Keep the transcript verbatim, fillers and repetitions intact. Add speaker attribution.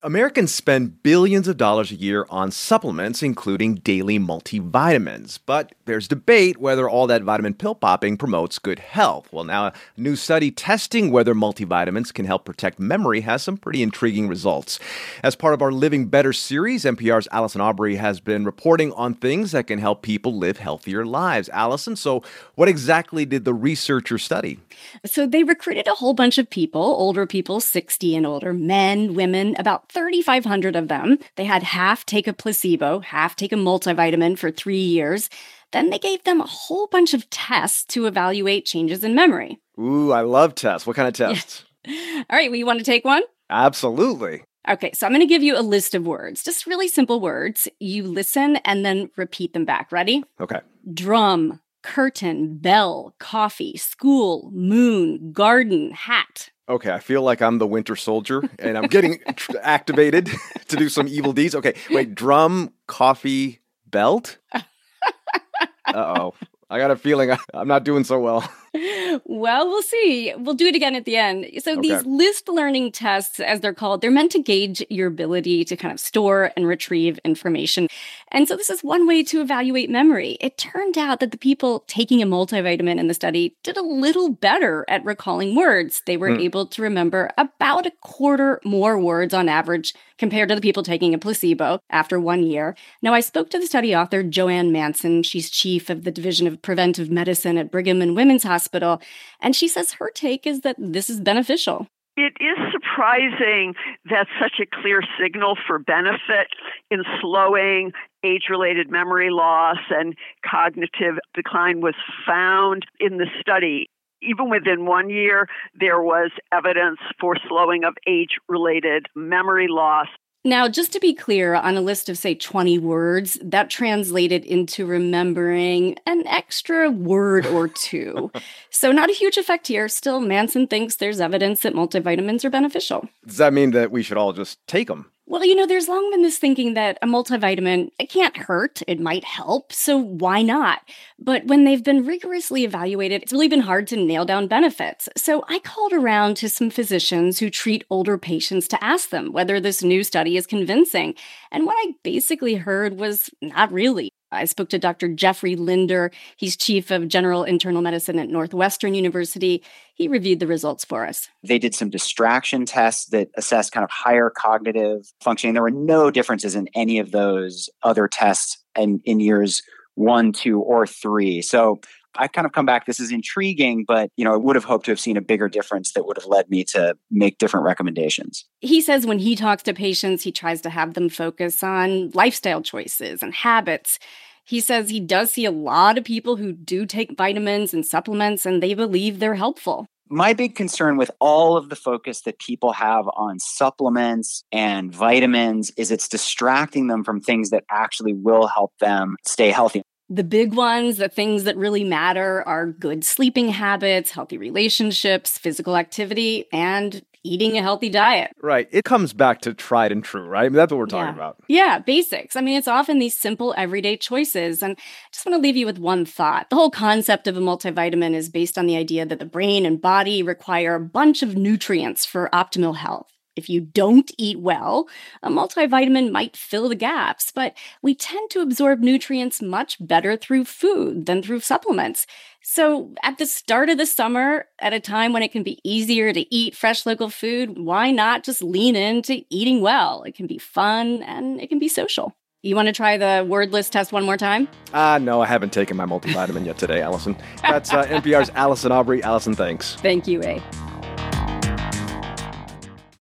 Speaker 1: Americans spend billions of dollars a year on supplements, including daily multivitamins. But there's debate whether all that vitamin pill popping promotes good health. Well, now a new study testing whether multivitamins can help protect memory has some pretty intriguing results. As part of our Living Better series, N P R's Allison Aubrey has been reporting on things that can help people live healthier lives. Allison, so what exactly did the researchers study?
Speaker 2: So they recruited a whole bunch of people, older people, sixty and older, men, women, about thirty-five hundred of them. They had half take a placebo, half take a multivitamin for three years. Then they gave them a whole bunch of tests to evaluate changes in memory.
Speaker 1: Ooh, I love tests. What kind of tests?
Speaker 2: Yeah. All right, well, you want to take one?
Speaker 1: Absolutely.
Speaker 2: Okay, so I'm going to give you a list of words, just really simple words. You listen and then repeat them back. Ready?
Speaker 1: Okay.
Speaker 2: Drum, curtain, bell, coffee, school, moon, garden, hat.
Speaker 1: Okay, I feel like I'm the Winter Soldier, and I'm getting tr- activated to do some evil deeds. Okay, wait, drum, coffee, belt? Uh-oh. I got a feeling I, I'm not doing so well.
Speaker 2: Well, we'll see. We'll do it again at the end. So
Speaker 1: Okay.
Speaker 2: These list learning tests, as they're called, they're meant to gauge your ability to kind of store and retrieve information. And so this is one way to evaluate memory. It turned out that the people taking a multivitamin in the study did a little better at recalling words. They were
Speaker 1: Hmm.
Speaker 2: able to remember about a quarter more words on average compared to the people taking a placebo after one year. Now, I spoke to the study author, Joanne Manson. She's chief of the Division of Preventive Medicine at Brigham and Women's Hospital, and she says her take is that this is beneficial.
Speaker 3: It is surprising that such a clear signal for benefit in slowing age-related memory loss and cognitive decline was found in the study. Even within one year, there was evidence for slowing of age-related memory loss.
Speaker 2: Now, just to be clear, on a list of, say, twenty words, that translated into remembering an extra word or two. So not a huge effect here. Still, Manson thinks there's evidence that multivitamins are beneficial.
Speaker 1: Does that mean that we should all just take them?
Speaker 2: Well, you know, there's long been this thinking that a multivitamin, it can't hurt, it might help, so why not? But when they've been rigorously evaluated, it's really been hard to nail down benefits. So I called around to some physicians who treat older patients to ask them whether this new study is convincing. And what I basically heard was not really. I spoke to Doctor Jeffrey Linder. He's chief of general internal medicine at Northwestern University. He reviewed the results for us.
Speaker 4: They did some distraction tests that assessed kind of higher cognitive functioning. There were no differences in any of those other tests in, in years one, two, or three. So I kind of come back, this is intriguing, but you know, I would have hoped to have seen a bigger difference that would have led me to make different recommendations.
Speaker 2: He says when he talks to patients, he tries to have them focus on lifestyle choices and habits. He says he does see a lot of people who do take vitamins and supplements, and they believe they're helpful.
Speaker 4: My big concern with all of the focus that people have on supplements and vitamins is it's distracting them from things that actually will help them stay healthy.
Speaker 2: The big ones, the things that really matter, are good sleeping habits, healthy relationships, physical activity, and eating a healthy diet.
Speaker 1: Right. It comes back to tried and true, right? I mean, that's what we're talking
Speaker 2: Yeah.
Speaker 1: about.
Speaker 2: Yeah, basics. I mean, it's often these simple everyday choices. And I just want to leave you with one thought. The whole concept of a multivitamin is based on the idea that the brain and body require a bunch of nutrients for optimal health. If you don't eat well, a multivitamin might fill the gaps, but we tend to absorb nutrients much better through food than through supplements. So at the start of the summer, at a time when it can be easier to eat fresh local food, why not just lean into eating well? It can be fun and it can be social. You want to try the word list test one more time?
Speaker 1: Ah, no, I haven't taken my multivitamin yet today, Allison. That's uh, N P R's Allison Aubrey. Allison, thanks.
Speaker 2: Thank you, A.